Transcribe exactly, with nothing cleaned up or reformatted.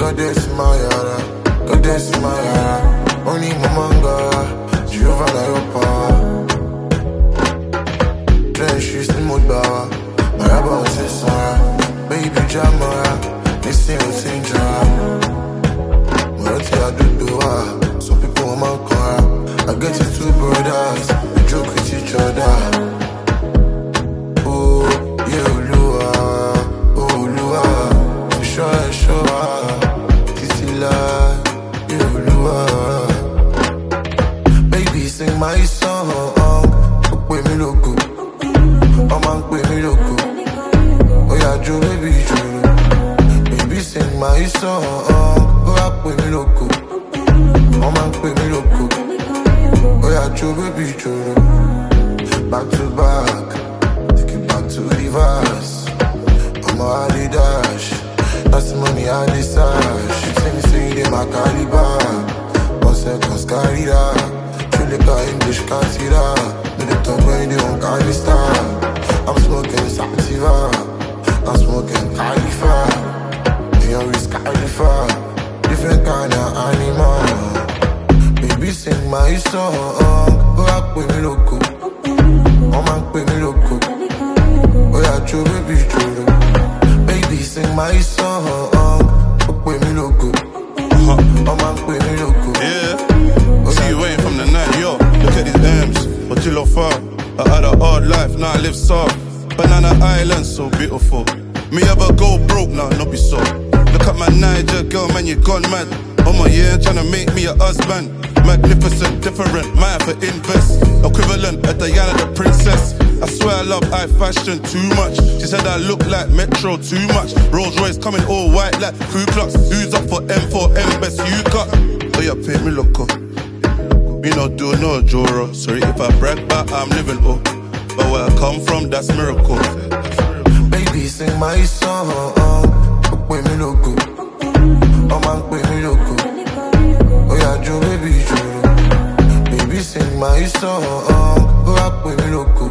Goddess Mayara, Goddess Mayara. Only Mamanga, Jehovah na your power. Trench is the mood power. My rabbi was Sarah, baby Jamara. Listen to Sinjara. Morati I do do ah. Some people want my car. I get it two brothers, we joke with each other. Oh, yeah, Lua, oh, Lua. Sure, sure, Kissy la, yeah, Lua. Baby, sing my song. Put me loco. Oh, man, put me loco. Oh, yeah, Joe, baby, Joe. Baby, sing my song. Oh, I put me loco. Oh, man, put me loco. Oh, yeah, Joe, baby, Joe. Back to back. Take it back to reverse. I'm a Adidas. That's the money I decide. She say me say they my caliber. One second, scary that. You look at English, can't see that. Do the talk when they don't carry star. I'm smoking Sativa. I'm smoking Khalifa. They always Khalifa. Different kind of animal. Baby, sing my song. Go up with me loco. Oh man, with me loco. Oh yeah, true, baby, true. Baby, sing my song. With me loco. Oh man, with me loco. Yeah. See you waiting from the night, yo. Look at these M's, but till I fall. I had a hard life, now I live soft. Banana Island, so beautiful. Me ever go broke, now nah, not be so. Look at my Niger girl, man, you gone mad. Oh my yeah, tryna make me a husband. Magnificent, different, might have to invest. Equivalent of Diana the princess. I swear I love high fashion too much. She said I look like Metro too much. Rolls Royce coming all white like Ku Klux. Who's up for M four M, best you got. Oh yeah, pay me loco. Me not do no Joro. Sorry if I brag, but I'm living oh. But where I come from, that's miracle. Baby, sing my song. With me loco. Oh man, with me loco. Oh yeah, Joe, baby, Joe. Baby, sing my song. Go up with me loco.